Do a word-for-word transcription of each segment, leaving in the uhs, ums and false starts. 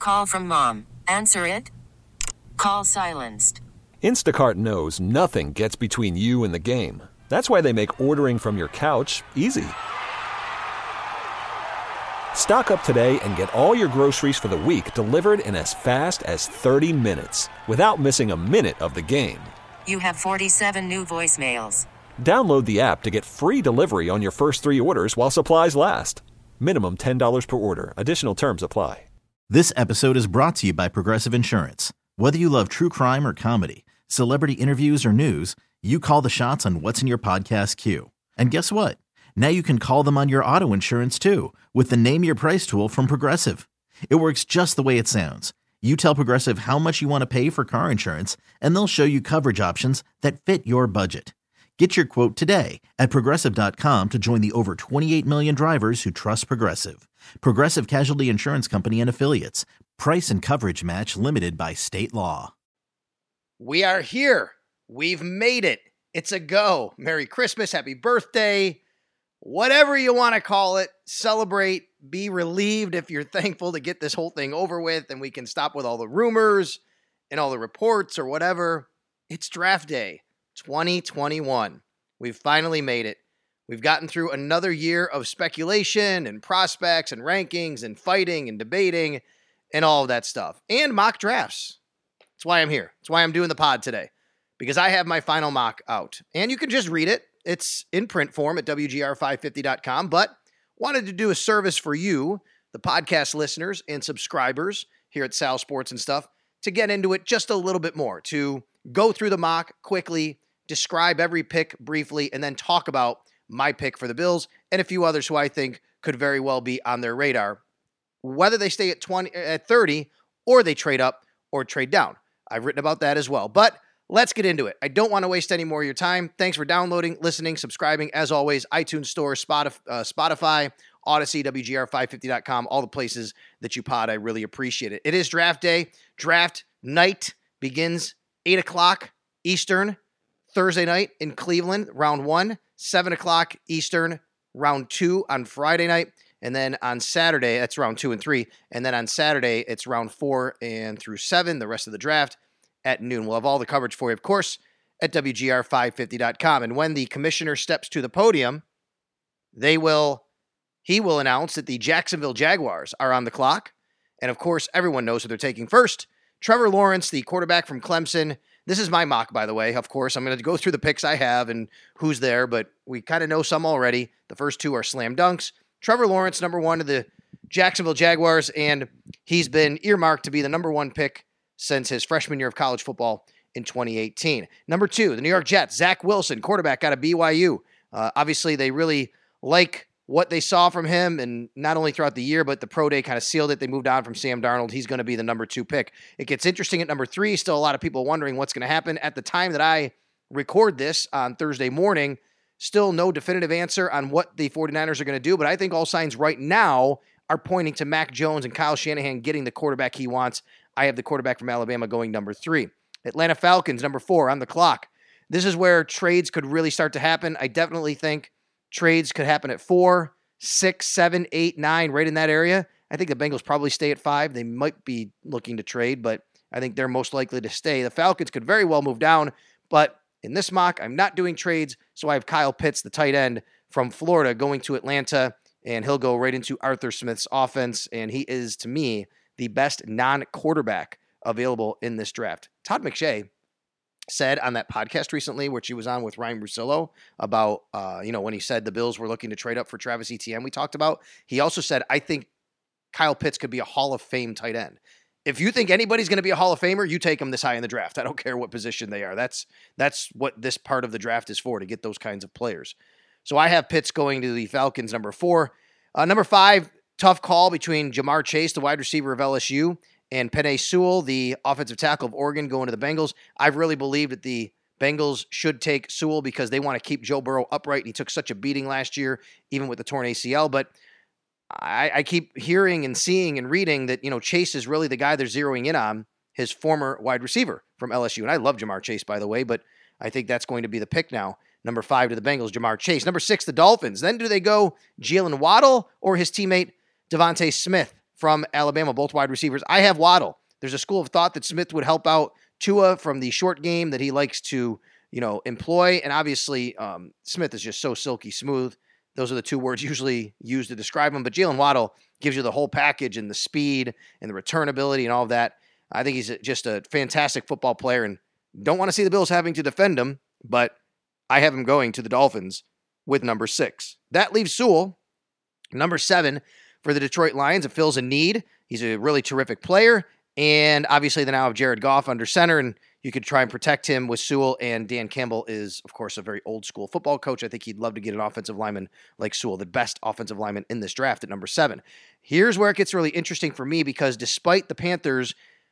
Call from mom. Answer it. Call silenced. Instacart knows nothing gets between you and the game. That's why they make ordering from your couch easy. Stock up today and get all your groceries for the week delivered in as fast as thirty minutes without missing a minute of the game. You have forty-seven new voicemails. Download the app to get free delivery on your first three orders while supplies last. Minimum ten dollars per order. Additional terms apply. This episode is brought to you by Progressive Insurance. Whether you love true crime or comedy, celebrity interviews or news, you call the shots on what's in your podcast queue. And guess what? Now you can call them on your auto insurance too with the Name Your Price tool from Progressive. It works just the way it sounds. You tell Progressive how much you want to pay for car insurance, and they'll show you coverage options that fit your budget. Get your quote today at Progressive dot com to join the over twenty-eight million drivers who trust Progressive. Progressive Casualty Insurance Company and Affiliates. Price and coverage match limited by state law. We are here. We've made it. It's a go. Merry Christmas. Happy birthday. Whatever you want to call it. Celebrate. Be relieved if you're thankful to get this whole thing over with and we can stop with all the rumors and all the reports or whatever. It's draft day twenty twenty-one. We've finally made it. We've gotten through another year of speculation and prospects and rankings and fighting and debating and all of that stuff. And mock drafts. That's why I'm here. That's why I'm doing the pod today. Because I have my final mock out. And you can just read it. It's in print form at W G R five fifty dot com. But wanted to do a service for you, the podcast listeners and subscribers here at Sal Sports and stuff, to get into it just a little bit more. To go through the mock quickly, describe every pick briefly, and then talk about my pick for the Bills and a few others who I think could very well be on their radar, whether they stay at twenty, at thirty, or they trade up or trade down. I've written about that as well. But let's get into it. I don't want to waste any more of your time. Thanks for downloading, listening, subscribing. As always, iTunes Store, Spotify, uh, Spotify Odyssey, W G R five fifty dot com, all the places that you pod. I really appreciate it. It is draft day. Draft night begins eight o'clock Eastern, Thursday night in Cleveland, round one. seven o'clock Eastern, round two on Friday night. And then on Saturday, that's round two and three. And then on Saturday, it's round four and through seven, the rest of the draft at noon. We'll have all the coverage for you, of course, at W G R five fifty dot com. And when the commissioner steps to the podium, they will, he will announce that the Jacksonville Jaguars are on the clock. And of course, everyone knows who they're taking first. Trevor Lawrence, the quarterback from Clemson. This is my mock, by the way. Of course, I'm going to go through the picks I have and who's there, but we kind of know some already. The first two are slam dunks. Trevor Lawrence, number one of the Jacksonville Jaguars, and he's been earmarked to be the number one pick since his freshman year of college football in twenty eighteen. Number two, the New York Jets, Zach Wilson, quarterback out of B Y U. Uh, obviously, they really like what they saw from him, and not only throughout the year, but the pro day kind of sealed it. They moved on from Sam Darnold. He's going to be the number two pick. It gets interesting at number three. Still a lot of people wondering what's going to happen. At the time that I record this on Thursday morning, still no definitive answer on what the 49ers are going to do, but I think all signs right now are pointing to Mac Jones and Kyle Shanahan getting the quarterback he wants. I have the quarterback from Alabama going number three. Atlanta Falcons, number four, on the clock. This is where trades could really start to happen. I definitely think trades could happen at four, six, seven, eight, nine, right in that area. I think the Bengals probably stay at five. They might be looking to trade, but I think they're most likely to stay. The Falcons could very well move down, but in this mock, I'm not doing trades, so I have Kyle Pitts, the tight end from Florida, going to Atlanta, and he'll go right into Arthur Smith's offense, and he is, to me, the best non-quarterback available in this draft. Todd McShay said on that podcast recently, which he was on with Ryan Russillo, about, uh, you know, when he said the Bills were looking to trade up for Travis Etienne, we talked about. He also said, I think Kyle Pitts could be a Hall of Fame tight end. If you think anybody's going to be a Hall of Famer, you take them this high in the draft. I don't care what position they are. That's that's what this part of the draft is for, to get those kinds of players. So I have Pitts going to the Falcons, number four. Uh, number five, tough call between Jamar Chase, the wide receiver of L S U, and Penei Sewell, the offensive tackle of Oregon, going to the Bengals. I've really believed that the Bengals should take Sewell because they want to keep Joe Burrow upright. He took such a beating last year, even with the torn A C L. But I, I keep hearing and seeing and reading that, you know, Chase is really the guy they're zeroing in on, his former wide receiver from L S U. And I love Jamar Chase, by the way, but I think that's going to be the pick now. Number five to the Bengals, Jamar Chase. Number six, the Dolphins. Then do they go Jalen Waddle or his teammate Devontae Smith from Alabama, both wide receivers. I have Waddle. There's a school of thought that Smith would help out Tua from the short game that he likes to, you know, employ. And obviously, um, Smith is just so silky smooth. Those are the two words usually used to describe him. But Jalen Waddle gives you the whole package and the speed and the return ability and all of that. I think he's just a fantastic football player and don't want to see the Bills having to defend him, but I have him going to the Dolphins with number six. That leaves Sewell, number seven, for the Detroit Lions. It fills a need. He's a really terrific player. And obviously they now have Jared Goff under center, and you could try and protect him with Sewell. And Dan Campbell is, of course, a very old school football coach. I think he'd love to get an offensive lineman like Sewell, the best offensive lineman in this draft at number seven. Here's where it gets really interesting for me, because despite the Panthers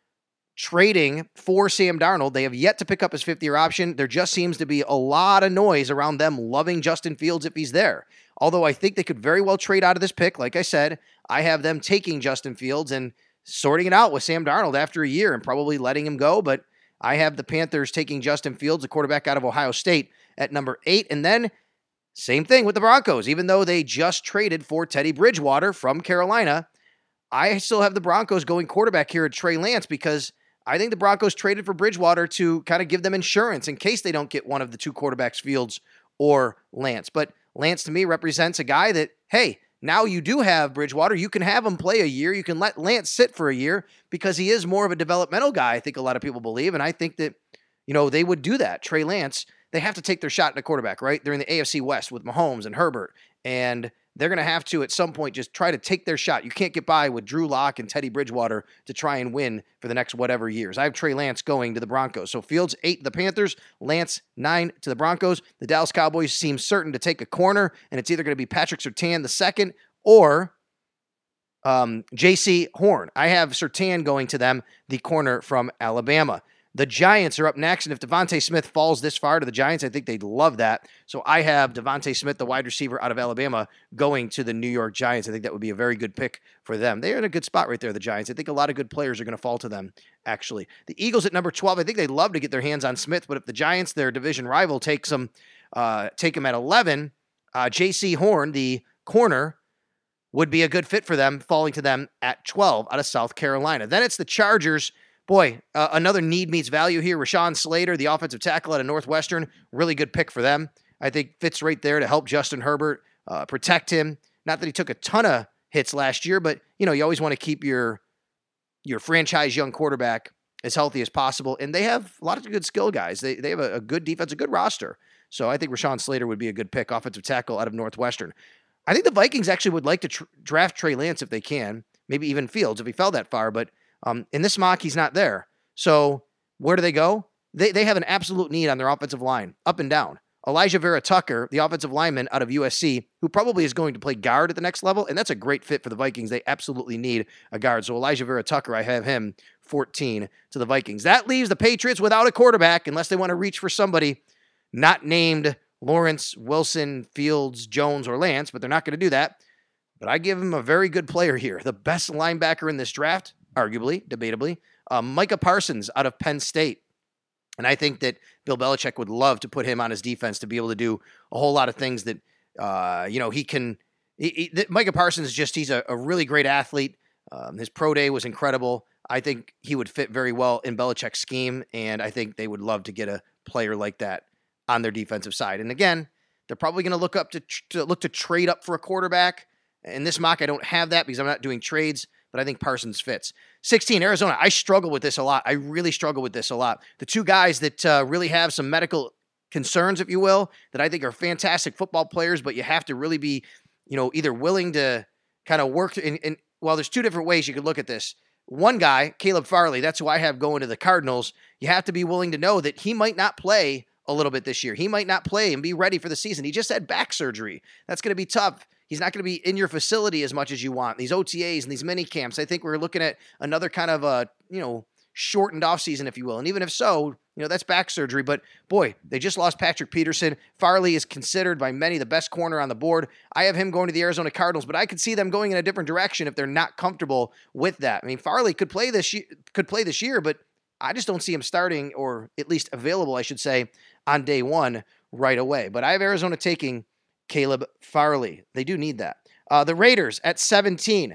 trading for Sam Darnold, they have yet to pick up his fifth-year option. There just seems to be a lot of noise around them loving Justin Fields if he's there. Although I think they could very well trade out of this pick. Like I said, I have them taking Justin Fields and sorting it out with Sam Darnold after a year and probably letting him go. But I have the Panthers taking Justin Fields, a quarterback out of Ohio State, at number eight. And then same thing with the Broncos. Even though they just traded for Teddy Bridgewater from Carolina, I still have the Broncos going quarterback here at Trey Lance, because I think the Broncos traded for Bridgewater to kind of give them insurance in case they don't get one of the two quarterbacks, Fields or Lance. But Lance, to me, represents a guy that, hey, now you do have Bridgewater. You can have him play a year. You can let Lance sit for a year because he is more of a developmental guy, I think a lot of people believe. And I think that, you know, they would do that. Trey Lance, they have to take their shot at a quarterback, right? They're in the A F C West with Mahomes and Herbert. And they're going to have to, at some point, just try to take their shot. You can't get by with Drew Lock and Teddy Bridgewater to try and win for the next whatever years. I have Trey Lance going to the Broncos. So Fields, eight to the Panthers, Lance, nine to the Broncos. The Dallas Cowboys seem certain to take a corner, and it's either going to be Patrick Surtain the second or um, J C Horn. I have Surtain going to them, the corner from Alabama. The Giants are up next, and if Devontae Smith falls this far to the Giants, I think they'd love that. So I have Devontae Smith, the wide receiver out of Alabama, going to the New York Giants. I think that would be a very good pick for them. They're in a good spot right there, the Giants. I think a lot of good players are going to fall to them, actually. The Eagles at number twelve, I think they'd love to get their hands on Smith, but if the Giants, their division rival, takes them, uh, take them at eleven, uh, J C Horn, the corner, would be a good fit for them, falling to them at twelve out of South Carolina. Then it's the Chargers. Boy, uh, another need meets value here. Rashawn Slater, the offensive tackle out of Northwestern, really good pick for them. I think fits right there to help Justin Herbert, uh, protect him. Not that he took a ton of hits last year, but you know, you always want to keep your your franchise young quarterback as healthy as possible. And they have a lot of good skill guys. They they have a, a good defense, a good roster. So I think Rashawn Slater would be a good pick, offensive tackle out of Northwestern. I think the Vikings actually would like to tr- draft Trey Lance if they can, maybe even Fields if he fell that far, but um, in this mock, he's not there. So where do they go? They they have an absolute need on their offensive line, up and down. Elijah Vera Tucker, the offensive lineman out of U S C, who probably is going to play guard at the next level, and that's a great fit for the Vikings. They absolutely need a guard. So Elijah Vera Tucker, I have him fourteen to the Vikings. That leaves the Patriots without a quarterback, unless they want to reach for somebody not named Lawrence, Wilson, Fields, Jones, or Lance, but they're not going to do that. But I give him a very good player here. The best linebacker in this draft, arguably, debatably, uh, Micah Parsons out of Penn State. And I think that Bill Belichick would love to put him on his defense to be able to do a whole lot of things that, uh, you know, he can. He, he, that Micah Parsons is just, he's a, a really great athlete. Um, his pro day was incredible. I think he would fit very well in Belichick's scheme, and I think they would love to get a player like that on their defensive side. And again, they're probably going to look up to, to look to trade up for a quarterback. In this mock, I don't have that because I'm not doing trades, but I think Parsons fits. sixteen, Arizona. I struggle with this a lot. I really struggle with this a lot. The two guys that uh, really have some medical concerns, if you will, that I think are fantastic football players, but you have to really be, you know, either willing to kind of work in, in well, there's two different ways you could look at this. One guy, Caleb Farley, that's who I have going to the Cardinals. You have to be willing to know that he might not play a little bit this year. He might not play and be ready for the season. He just had back surgery. That's going to be tough. He's not going to be in your facility as much as you want. These O T As and these mini camps, I think we're looking at another kind of a, you know, shortened offseason, if you will. And even if so, you know, that's back surgery. But boy, they just lost Patrick Peterson. Farley is considered by many the best corner on the board. I have him going to the Arizona Cardinals, but I could see them going in a different direction if they're not comfortable with that. I mean, Farley could play this year, could play this year, but I just don't see him starting, or at least available, I should say, on day one right away. But I have Arizona taking Caleb Farley. They do need that. Uh, the Raiders at seventeen.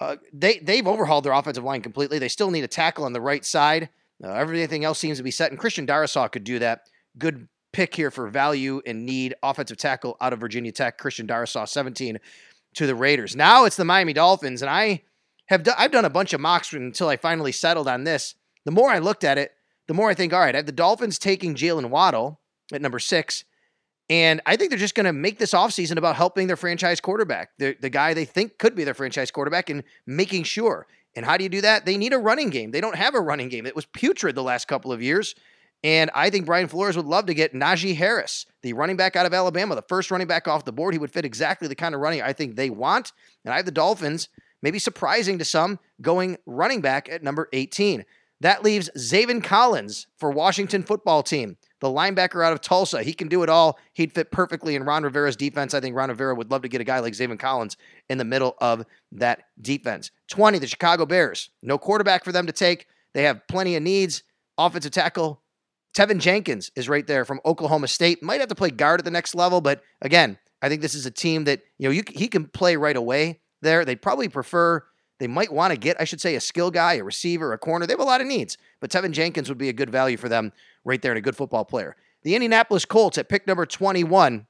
Uh, they, they've overhauled their offensive line completely. They still need a tackle on the right side. Uh, everything else seems to be set, and Christian Darrisaw could do that. Good pick here for value and need. Offensive tackle out of Virginia Tech, Christian Darrisaw, seventeen to the Raiders. Now it's the Miami Dolphins, and I have do- I've done a bunch of mocks until I finally settled on this. The more I looked at it, the more I think, all right, I have the Dolphins taking Jalen Waddle at number six, and I think they're just going to make this offseason about helping their franchise quarterback, the, the guy they think could be their franchise quarterback, and making sure. And how do you do that? They need a running game. They don't have a running game. It was putrid the last couple of years. And I think Brian Flores would love to get Najee Harris, the running back out of Alabama, the first running back off the board. He would fit exactly the kind of running I think they want. And I have the Dolphins, maybe surprising to some, going running back at number eighteen. That leaves Zaven Collins for Washington football team, the linebacker out of Tulsa. He can do it all. He'd fit perfectly in Ron Rivera's defense. I think Ron Rivera would love to get a guy like Zaven Collins in the middle of that defense. twenty, the Chicago Bears. No quarterback for them to take. They have plenty of needs. Offensive tackle, Tevin Jenkins is right there from Oklahoma State. Might have to play guard at the next level, but again, I think this is a team that, you know, you, he can play right away there. They'd probably prefer, they might want to get, I should say, a skill guy, a receiver, a corner. They have a lot of needs, but Tevin Jenkins would be a good value for them right there and a good football player. The Indianapolis Colts at pick number twenty-one,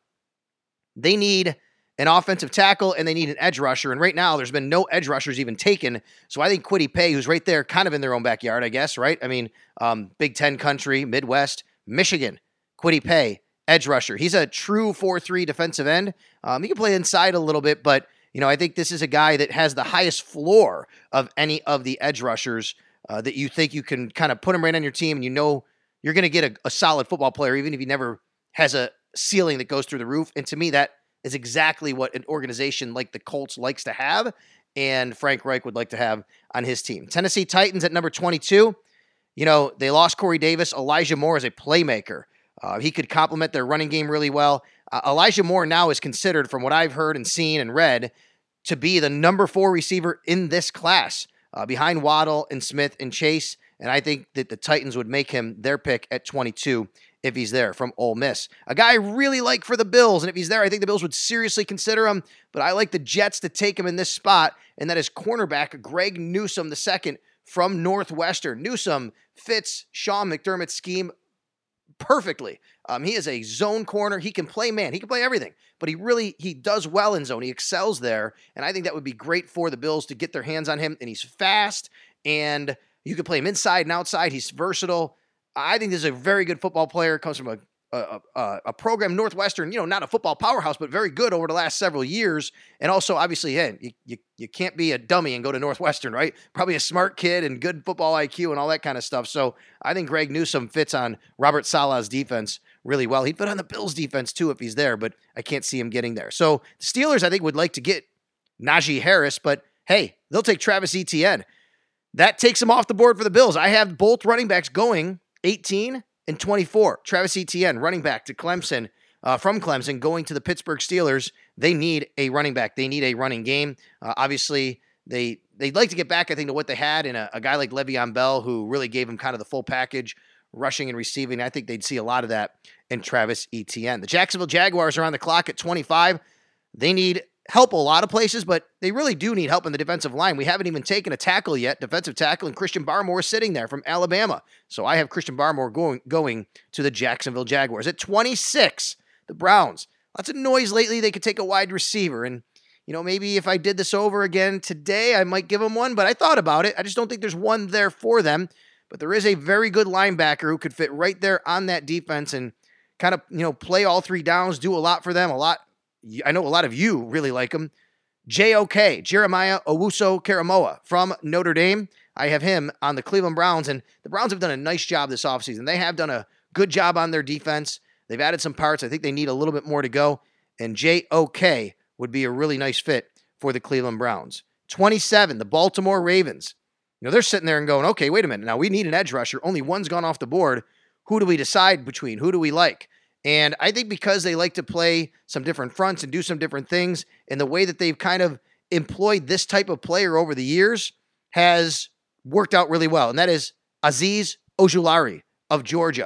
they need an offensive tackle, and they need an edge rusher. And right now, there's been no edge rushers even taken. So I think Kwity Paye, who's right there kind of in their own backyard, I guess, right? I mean, um, Big Ten country, Midwest, Michigan, Kwity Paye, edge rusher. He's a true four three defensive end. Um, he can play inside a little bit, but, you know, I think this is a guy that has the highest floor of any of the edge rushers uh, that you think you can kind of put him right on your team, and you know you're going to get a, a solid football player, even if he never has a ceiling that goes through the roof. And to me, that is exactly what an organization like the Colts likes to have, and Frank Reich would like to have on his team. Tennessee Titans at number twenty-two. You know, they lost Corey Davis. Elijah Moore is a playmaker. Uh, he could complement their running game really well. Uh, Elijah Moore now is considered, from what I've heard and seen and read, to be the number four receiver in this class, uh, behind Waddle and Smith and Chase. And I think that the Titans would make him their pick at twenty-two if he's there, from Ole Miss. A guy I really like for the Bills, and if he's there, I think the Bills would seriously consider him, but I like the Jets to take him in this spot, and that is cornerback Greg Newsome the second from Northwestern. Newsome fits Sean McDermott's scheme perfectly. Um, he is a zone corner. He can play man. He can play everything, but he really, he does well in zone. He excels there, and I think that would be great for the Bills to get their hands on him, and he's fast, and you can play him inside and outside. He's versatile. I think this is a very good football player. Comes from a, a, a, a program, Northwestern, you know, not a football powerhouse, but very good over the last several years. And also, obviously, hey, you, you, you can't be a dummy and go to Northwestern, right? Probably a smart kid and good football I Q and all that kind of stuff. So I think Greg Newsome fits on Robert Saleh's defense really well. He'd fit on the Bills' defense too if he's there, but I can't see him getting there. So the Steelers, I think, would like to get Najee Harris, but hey, they'll take Travis Etienne. That takes him off the board for the Bills. I have both running backs going eighteen and twenty-four. Travis Etienne, running back to Clemson, uh, from Clemson, going to the Pittsburgh Steelers. They need a running back. They need a running game. Uh, obviously, they, they'd like to get back, I think, to what they had in a, a guy like Le'Veon Bell, who really gave them kind of the full package, rushing and receiving. I think they'd see a lot of that in Travis Etienne. The Jacksonville Jaguars are on the clock at twenty-five. They need help a lot of places, but they really do need help in the defensive line. We haven't even taken a tackle yet, defensive tackle, and Christian Barmore is sitting there from Alabama. So I have Christian Barmore going, going to the Jacksonville Jaguars. At twenty-six, the Browns. Lots of noise lately. They could take a wide receiver. And, you know, maybe if I did this over again today, I might give them one, but I thought about it. I just don't think there's one there for them. But there is a very good linebacker who could fit right there on that defense and kind of, you know, play all three downs, do a lot for them, a lot. I know a lot of you really like him. J O K, Jeremiah Owusu-Koramoah from Notre Dame. I have him on the Cleveland Browns, and the Browns have done a nice job this offseason. They have done a good job on their defense. They've added some parts. I think they need a little bit more to go, and J O K would be a really nice fit for the Cleveland Browns. twenty-seven, the Baltimore Ravens. You know, they're sitting there and going, okay, wait a minute. Now we need an edge rusher. Only one's gone off the board. Who do we decide between? Who do we like? And I think because they like to play some different fronts and do some different things, and the way that they've kind of employed this type of player over the years has worked out really well. And that is Azeez Ojulari of Georgia.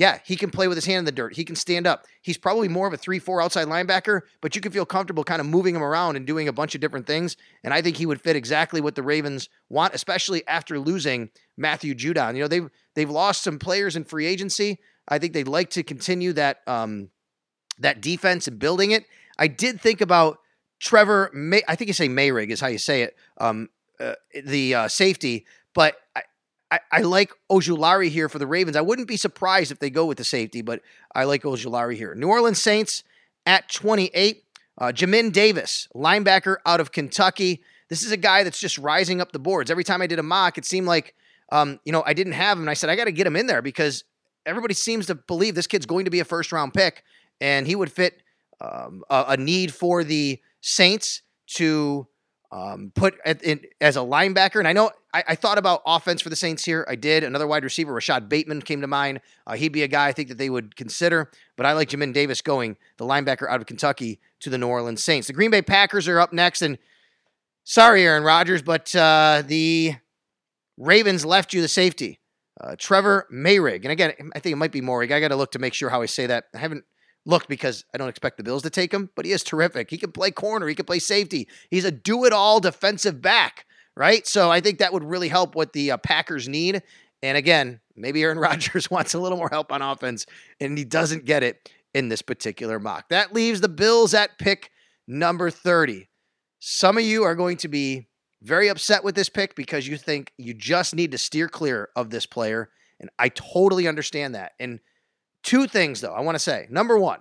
Yeah, he can play with his hand in the dirt. He can stand up. He's probably more of a three four outside linebacker, but you can feel comfortable kind of moving him around and doing a bunch of different things. And I think he would fit exactly what the Ravens want, especially after losing Matthew Judon. You know, they've, they've lost some players in free agency. I think they'd like to continue that, um, that defense and building it. I did think about Trevor, May, I think you say Mayrig is how you say it, um, uh, the uh, safety, but I, I, I like Ojulari here for the Ravens. I wouldn't be surprised if they go with the safety, but I like Ojulari here. New Orleans Saints at twenty-eight. Uh, Jamin Davis, linebacker out of Kentucky. This is a guy that's just rising up the boards. Every time I did a mock, it seemed like, um, you know, I didn't have him. And I said, I got to get him in there because everybody seems to believe this kid's going to be a first-round pick, and he would fit um, a, a need for the Saints to um, put at, in, as a linebacker. And I know I, I thought about offense for the Saints here. I did. Another wide receiver, Rashad Bateman, came to mind. Uh, he'd be a guy I think that they would consider. But I like Jamin Davis going, the linebacker out of Kentucky, to the New Orleans Saints. The Green Bay Packers are up next. And sorry, Aaron Rodgers, but uh, the Ravens left you the safety. Uh, Trevor Mayrig. And again, I think it might be Morig. I got to look to make sure how I say that. I haven't looked because I don't expect the Bills to take him, but he is terrific. He can play corner. He can play safety. He's a do-it-all defensive back, right? So I think that would really help what the uh, Packers need. And again, maybe Aaron Rodgers wants a little more help on offense, and he doesn't get it in this particular mock. That leaves the Bills at pick number thirty. Some of you are going to be very upset with this pick because you think you just need to steer clear of this player, and I totally understand that. And two things, though, I want to say. Number one,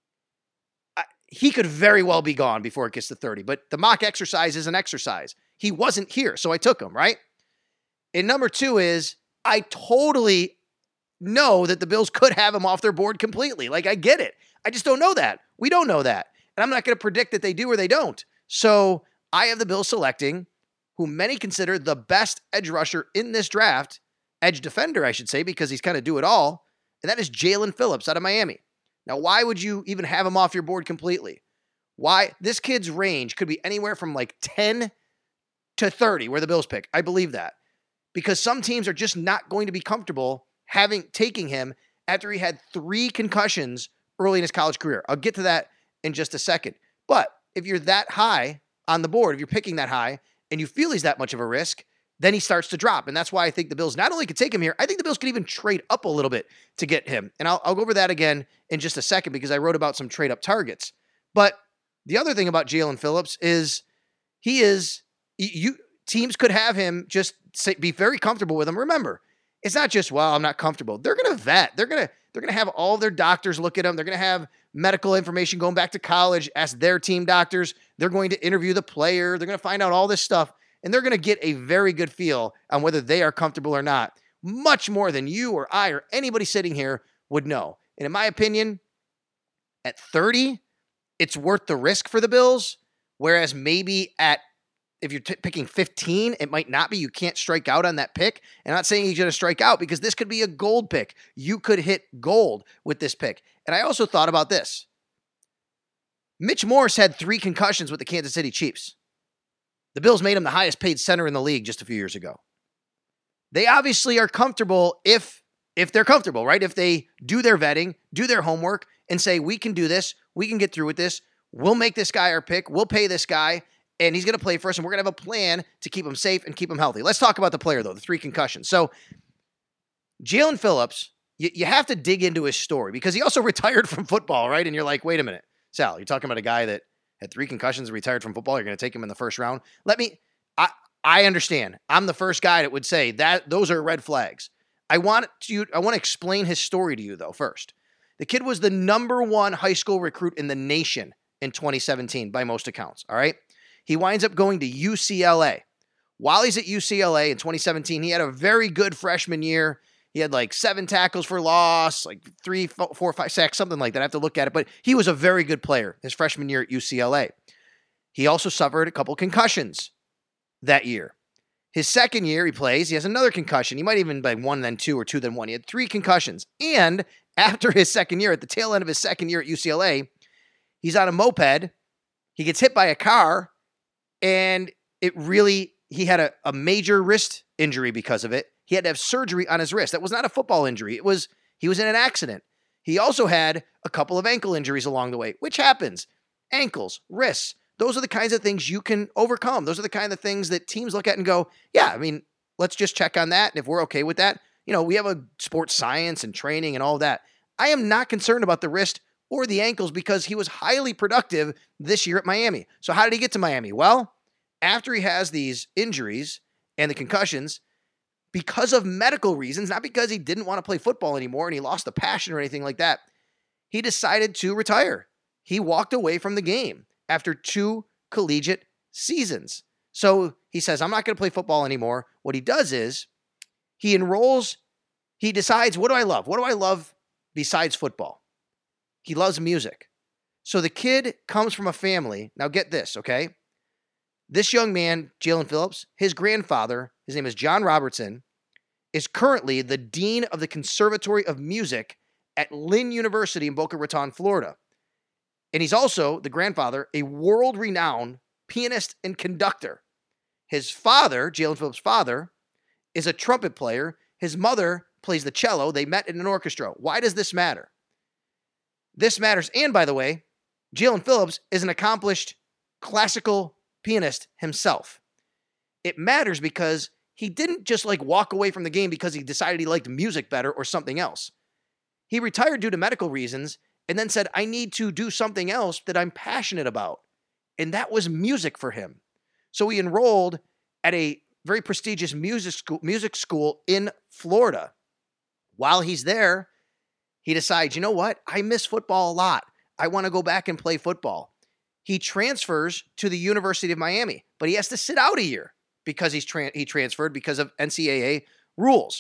I, he could very well be gone before it gets to thirty, but the mock exercise is an exercise. He wasn't here, so I took him, right? And number two is I totally know that the Bills could have him off their board completely. Like, I get it. I just don't know that. We don't know that. And I'm not going to predict that they do or they don't. So I have the Bills selecting who many consider the best edge rusher in this draft, edge defender, I should say, because he's kind of do it all. And that is Jalen Phillips out of Miami. Now, why would you even have him off your board completely? Why? This kid's range could be anywhere from like ten to thirty, where the Bills pick. I believe that. Because some teams are just not going to be comfortable having taking him after he had three concussions early in his college career. I'll get to that in just a second. But if you're that high on the board, if you're picking that high, and you feel he's that much of a risk, then he starts to drop. And that's why I think the Bills not only could take him here, I think the Bills could even trade up a little bit to get him. And I'll, I'll go over that again in just a second because I wrote about some trade up targets. But the other thing about Jalen Phillips is he is, you teams could have him just say, be very comfortable with him. Remember, it's not just, well, I'm not comfortable. They're going to vet. They're going to, they're going to have all their doctors look at him. They're going to have medical information going back to college, ask their team doctors. They're going to interview the player. They're going to find out all this stuff. And they're going to get a very good feel on whether they are comfortable or not, much more than you or I or anybody sitting here would know. And in my opinion, at thirty, it's worth the risk for the Bills, whereas maybe at, if you're t- picking fifteen, it might not be. You can't strike out on that pick. And I'm not saying he's going to strike out because this could be a gold pick. You could hit gold with this pick. And I also thought about this. Mitch Morse had three concussions with the Kansas City Chiefs. The Bills made him the highest paid center in the league just a few years ago. They obviously are comfortable if, if they're comfortable, right? If they do their vetting, do their homework, and say, we can do this, we can get through with this, we'll make this guy our pick, we'll pay this guy, and he's going to play for us, and we're going to have a plan to keep him safe and keep him healthy. Let's talk about the player, though, the three concussions. So, Jalen Phillips, you, you have to dig into his story because he also retired from football, right? And you're like, wait a minute, Sal, you're talking about a guy that had three concussions and retired from football. You're going to take him in the first round. Let me, I, I understand. I'm the first guy that would say that those are red flags. I want to, I want to explain his story to you though. First, the kid was the number one high school recruit in the nation in twenty seventeen by most accounts. All right. He winds up going to U C L A. While he's at U C L A in twenty seventeen, he had a very good freshman year. He had like seven tackles for loss, like three, four, five sacks, something like that. I have to look at it, but he was a very good player his freshman year at U C L A. He also suffered a couple concussions that year. His second year he plays, he has another concussion. He might even be one, then two, or two, then one. He had three concussions. And after his second year, at the tail end of his second year at U C L A, he's on a moped. He gets hit by a car, and it really, he had a, a major wrist injury because of it. He had to have surgery on his wrist. That was not a football injury. It was He was in an accident. He also had a couple of ankle injuries along the way, which happens. Ankles, wrists, those are the kinds of things you can overcome. Those are the kind of things that teams look at and go, yeah, I mean, let's just check on that. And if we're okay with that, you know, we have a sports science and training and all of that. I am not concerned about the wrist or the ankles because he was highly productive this year at Miami. So how did he get to Miami? Well, after he has these injuries and the concussions, because of medical reasons, not because he didn't want to play football anymore and he lost the passion or anything like that, he decided to retire. He walked away from the game after two collegiate seasons. So he says, I'm not going to play football anymore. What he does is he enrolls, he decides, what do I love? What do I love besides football? He loves music. So the kid comes from a family. Now get this, okay? This young man, Jalen Phillips, his grandfather, his name is John Robertson, is currently the dean of the Conservatory of Music at Lynn University in Boca Raton, Florida. And he's also, the grandfather, a world-renowned pianist and conductor. His father, Jalen Phillips' father, is a trumpet player. His mother plays the cello. They met in an orchestra. Why does this matter? This matters. And by the way, Jalen Phillips is an accomplished classical pianist himself. It matters because he didn't just like walk away from the game because he decided he liked music better or something else. He retired due to medical reasons and then said, I need to do something else that I'm passionate about. And that was music for him. So he enrolled at a very prestigious music school, music school in Florida. While he's there, he decides, you know what? I miss football a lot. I want to go back and play football. He transfers to the University of Miami, but he has to sit out a year because he's tra- he transferred because of N C double A rules.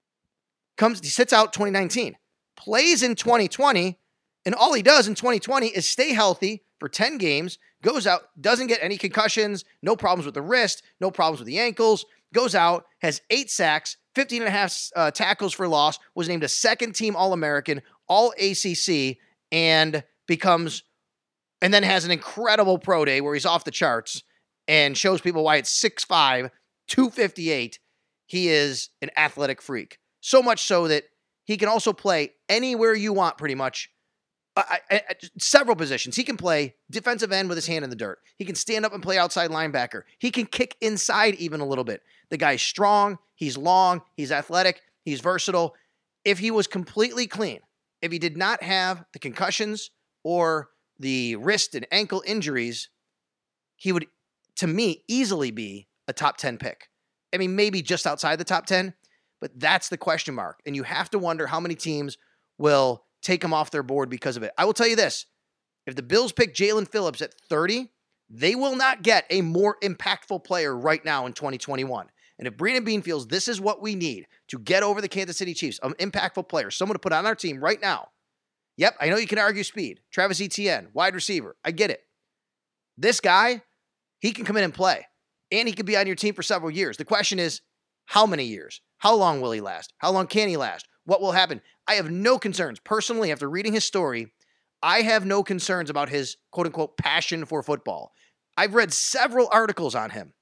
Comes, he sits out twenty nineteen, plays in twenty twenty, and all he does in twenty twenty is stay healthy for ten games, goes out, doesn't get any concussions, no problems with the wrist, no problems with the ankles, goes out, has eight sacks, fifteen and a half uh, tackles for loss, was named a second team All-American, All A C C, and becomes, and then has an incredible pro day where he's off the charts and shows people why it's six five, two fifty-eight. He is an athletic freak. So much so that he can also play anywhere you want pretty much. Uh, I, I, several positions. He can play defensive end with his hand in the dirt. He can stand up and play outside linebacker. He can kick inside even a little bit. The guy's strong. He's long. He's athletic. He's versatile. If he was completely clean, if he did not have the concussions or the wrist and ankle injuries, he would, to me, easily be a top ten pick. I mean, maybe just outside the top ten, but that's the question mark. And you have to wonder how many teams will take him off their board because of it. I will tell you this. If the Bills pick Jalen Phillips at thirty, they will not get a more impactful player right now in twenty twenty-one. And if Brandon Beane feels this is what we need to get over the Kansas City Chiefs, an impactful player, someone to put on our team right now. Yep, I know you can argue speed. Travis Etienne, wide receiver. I get it. This guy, he can come in and play. And he could be on your team for several years. The question is, how many years? How long will he last? How long can he last? What will happen? I have no concerns. Personally, after reading his story, I have no concerns about his quote-unquote passion for football. I've read several articles on him.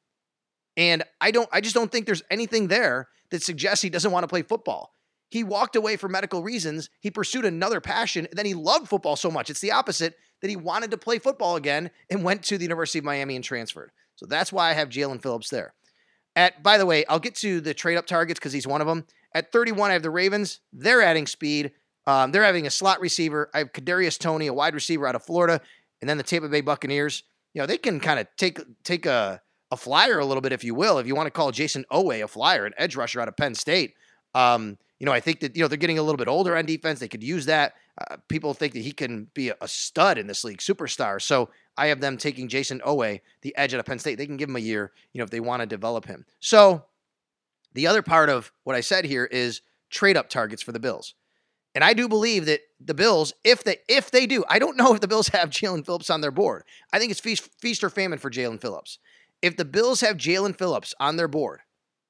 And I don't. I just don't think there's anything there that suggests he doesn't want to play football. He walked away for medical reasons. He pursued another passion. And then he loved football so much. It's the opposite, that he wanted to play football again and went to the University of Miami and transferred. So that's why I have Jalen Phillips there. At, by the way, I'll get to the trade-up targets because he's one of them. At thirty-one, I have the Ravens. They're adding speed. Um, they're having a slot receiver. I have Kadarius Toney, a wide receiver out of Florida. And then the Tampa Bay Buccaneers. You know, they can kind of take take a, a flyer a little bit, if you will, if you want to call Jason Owe a flyer, an edge rusher out of Penn State. Um, you know, I think that, you know, they're getting a little bit older on defense. They could use that. Uh, people think that he can be a, a stud in this league, superstar. So I have them taking Jason Owe, the edge out of Penn State. They can give him a year, you know, if they want to develop him. So the other part of what I said here is trade-up targets for the Bills. And I do believe that the Bills, if they if they do, I don't know if the Bills have Jalen Phillips on their board. I think it's feast, feast or famine for Jalen Phillips. If the Bills have Jalen Phillips on their board,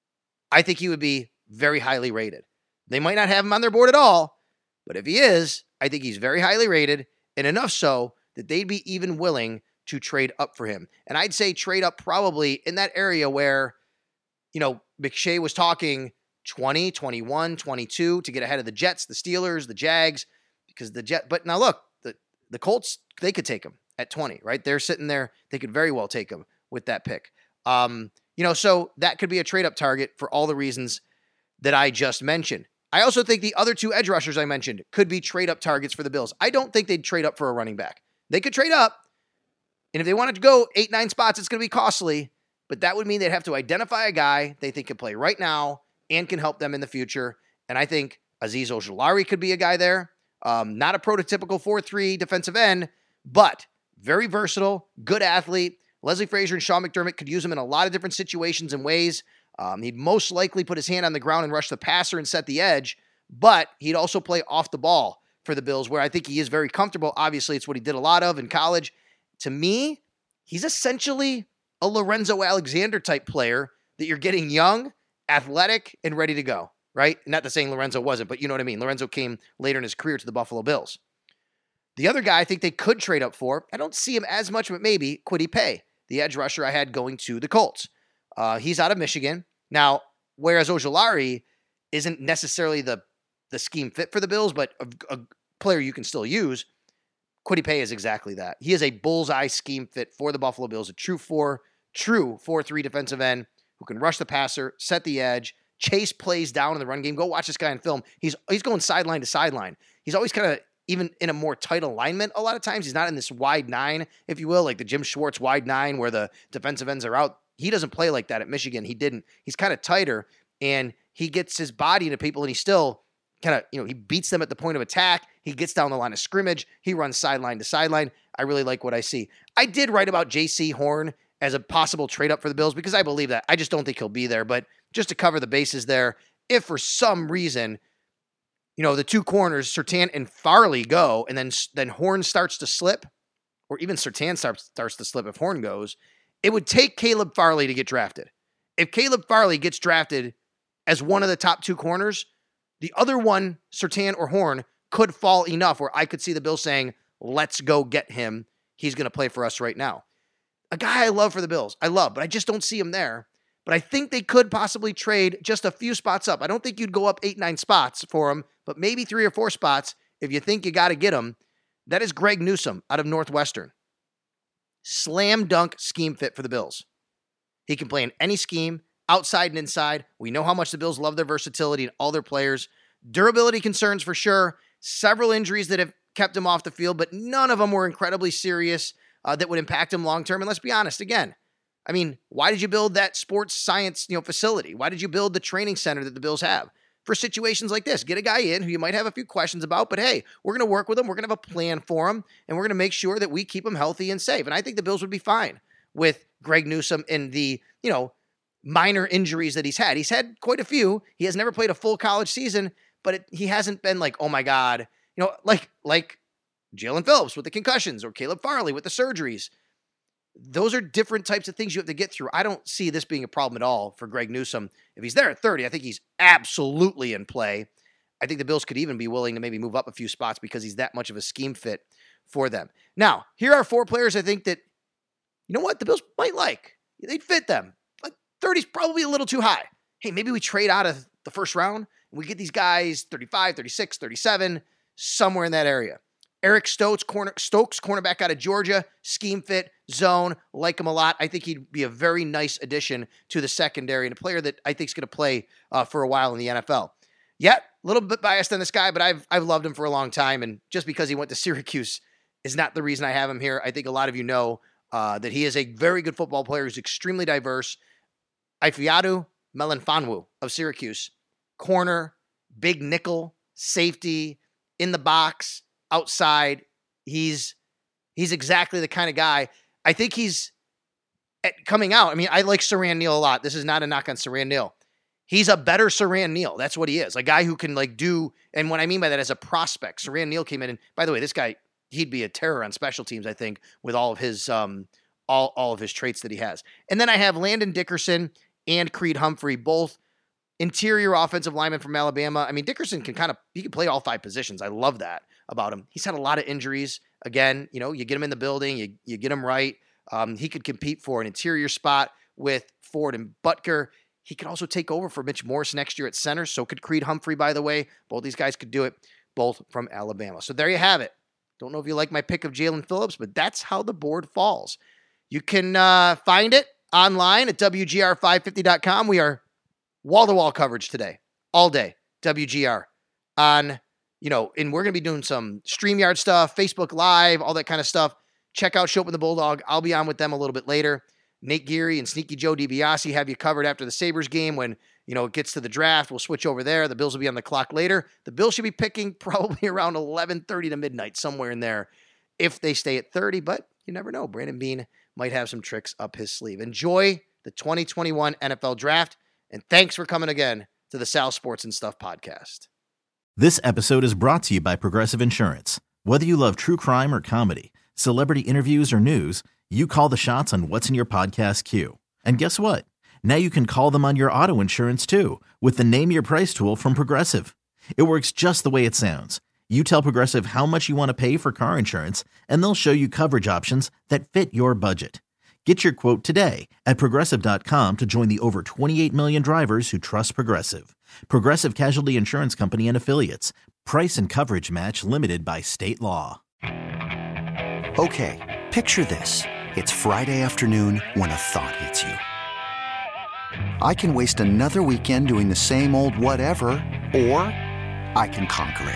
I think he would be very highly rated. They might not have him on their board at all, but if he is, I think he's very highly rated, and enough so that they'd be even willing to trade up for him. And I'd say trade up probably in that area where, you know, McShay was talking twenty, twenty-one, twenty-two to get ahead of the Jets, the Steelers, the Jags, because the Jet. But now look, the, the Colts, they could take him at twenty, right? They're sitting there. They could very well take him with that pick. Um, you know, so that could be a trade up target for all the reasons that I just mentioned. I also think the other two edge rushers I mentioned could be trade up targets for the Bills. I don't think they'd trade up for a running back. They could trade up, and if they wanted to go eight, nine spots, it's going to be costly, but that would mean they'd have to identify a guy they think can play right now and can help them in the future. And I think Azeez Ojulari could be a guy there. Um, not a prototypical four three defensive end, but very versatile, good athlete. Leslie Frazier and Sean McDermott could use him in a lot of different situations and ways. Um, he'd most likely put his hand on the ground and rush the passer and set the edge, but he'd also play off the ball for the Bills, where I think he is very comfortable. Obviously, it's what he did a lot of in college. To me, he's essentially a Lorenzo Alexander type player that you're getting young, athletic, and ready to go, right? Not that saying Lorenzo wasn't, but you know what I mean. Lorenzo came later in his career to the Buffalo Bills. The other guy I think they could trade up for, I don't see him as much, but maybe, Kwity Paye, the edge rusher I had going to the Colts. Uh, he's out of Michigan. Now, whereas Ojulari isn't necessarily the, the scheme fit for the Bills, but a, a player you can still use, Kwity Paye is exactly that. He is a bullseye scheme fit for the Buffalo Bills, a true four, true four three defensive end who can rush the passer, set the edge, chase plays down in the run game. Go watch this guy in film. He's he's going sideline to sideline. He's always kind of even in a more tight alignment a lot of times. He's not in this wide nine, if you will, like the Jim Schwartz wide nine where the defensive ends are out. He doesn't play like that at Michigan. He didn't. He's kind of tighter, and he gets his body into people, and he still kind of, you know, he beats them at the point of attack. He gets down the line of scrimmage. He runs sideline to sideline. I really like what I see. I did write about J C Horn as a possible trade up for the Bills because I believe that. I just don't think he'll be there, but just to cover the bases there, if for some reason, you know, the two corners, Surtain and Farley go, and then, then Horn starts to slip, or even Surtain starts, starts to slip if Horn goes, it would take Caleb Farley to get drafted. If Caleb Farley gets drafted as one of the top two corners, the other one, Surtain or Horn, could fall enough where I could see the Bills saying, let's go get him. He's going to play for us right now. A guy I love for the Bills. I love, but I just don't see him there. But I think they could possibly trade just a few spots up. I don't think you'd go up eight, nine spots for him, but maybe three or four spots if you think you got to get him. That is Greg Newsome out of Northwestern. Slam dunk scheme fit for the Bills. He can play in any scheme, outside and inside. We know how much the Bills love their versatility and all their players. Durability concerns for sure. Several injuries that have kept him off the field, but none of them were incredibly serious uh, that would impact him long-term. And let's be honest, again, I mean, why did you build that sports science, you know, facility? Why did you build the training center that the Bills have? For situations like this, get a guy in who you might have a few questions about, but hey, we're going to work with him. We're going to have a plan for him, and we're going to make sure that we keep him healthy and safe. And I think the Bills would be fine with Greg Newsome and the, you know, minor injuries that he's had. He's had quite a few. He has never played a full college season, but it, he hasn't been like, oh my God, you know, like, like Jalen Phillips with the concussions or Caleb Farley with the surgeries. Those are different types of things you have to get through. I don't see this being a problem at all for Greg Newsome. If he's there at thirty, I think he's absolutely in play. I think the Bills could even be willing to maybe move up a few spots because he's that much of a scheme fit for them. Now, here are four players I think that, you know what, the Bills might like. They'd fit them. But thirty is probably a little too high. Hey, maybe we trade out of the first round and we get these guys thirty-five, thirty-six, thirty-seven, somewhere in that area. Eric Stokes, corner, Stokes, cornerback out of Georgia, scheme fit, zone, like him a lot. I think he'd be a very nice addition to the secondary and a player that I think is going to play uh, for a while in the N F L. Yet, a little bit biased on this guy, but I've I've loved him for a long time, and just because he went to Syracuse is not the reason I have him here. I think a lot of you know uh, that he is a very good football player who's extremely diverse. Ifeatu Melifonwu of Syracuse, corner, big nickel, safety, in the box, outside. He's he's exactly the kind of guy. I think he's at coming out. I mean, I like Siran Neal a lot. This is not a knock on Siran Neal. He's a better Siran Neal. That's what he is. A guy who can like do, and what I mean by that as a prospect. Siran Neal came in, and by the way, this guy, he'd be a terror on special teams, I think, with all of his um all, all of his traits that he has. And then I have Landon Dickerson and Creed Humphrey, both interior offensive linemen from Alabama. I mean, Dickerson can kind of, he can play all five positions. I love that about him. He's had a lot of injuries. Again, you know, you get him in the building, you, you get him right. Um, he could compete for an interior spot with Ford and Butker. He could also take over for Mitch Morse next year at center. So could Creed Humphrey, by the way. Both these guys could do it, both from Alabama. So there you have it. Don't know if you like my pick of Jalen Phillips, but that's how the board falls. You can uh, find it online at W G R five fifty dot com. We are wall-to-wall coverage today, all day, W G R. On, you know, and we're going to be doing some StreamYard stuff, Facebook Live, all that kind of stuff. Check out Show Up with the Bulldog. I'll be on with them a little bit later. Nate Geary and Sneaky Joe DiBiase have you covered after the Sabres game. When, you know, it gets to the draft, we'll switch over there. The Bills will be on the clock later. The Bills should be picking probably around eleven thirty to midnight, somewhere in there, if they stay at thirty. But you never know. Brandon Beane might have some tricks up his sleeve. Enjoy the twenty twenty-one N F L Draft, and thanks for coming again to the Sal Sports and Stuff podcast. This episode is brought to you by Progressive Insurance. Whether you love true crime or comedy, celebrity interviews or news, you call the shots on what's in your podcast queue. And guess what? Now you can call them on your auto insurance too with the Name Your Price tool from Progressive. It works just the way it sounds. You tell Progressive how much you want to pay for car insurance, and they'll show you coverage options that fit your budget. Get your quote today at Progressive dot com to join the over twenty-eight million drivers who trust Progressive. Progressive Casualty Insurance Company and Affiliates. Price and coverage match limited by state law. Okay, picture this. It's Friday afternoon when a thought hits you. I can waste another weekend doing the same old whatever, or I can conquer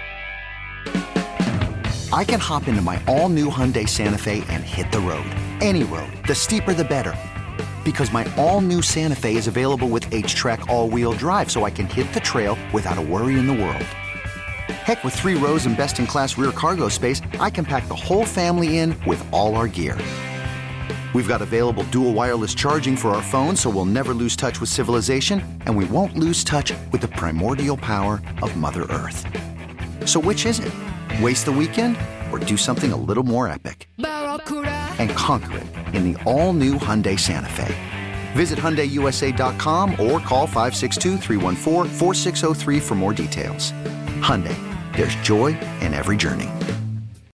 it. I can hop into my all-new Hyundai Santa Fe and hit the road. Any road. The steeper, the better. Because my all-new Santa Fe is available with H-Track all-wheel drive, so I can hit the trail without a worry in the world. Heck, with three rows and best-in-class rear cargo space, I can pack the whole family in with all our gear. We've got available dual wireless charging for our phones, so we'll never lose touch with civilization, and we won't lose touch with the primordial power of Mother Earth. So which is it? Waste the weekend or do something a little more epic? And conquer it in the all-new Hyundai Santa Fe. Visit Hyundai U S A dot com or call five six two, three one four, four six zero three for more details. Hyundai, there's joy in every journey.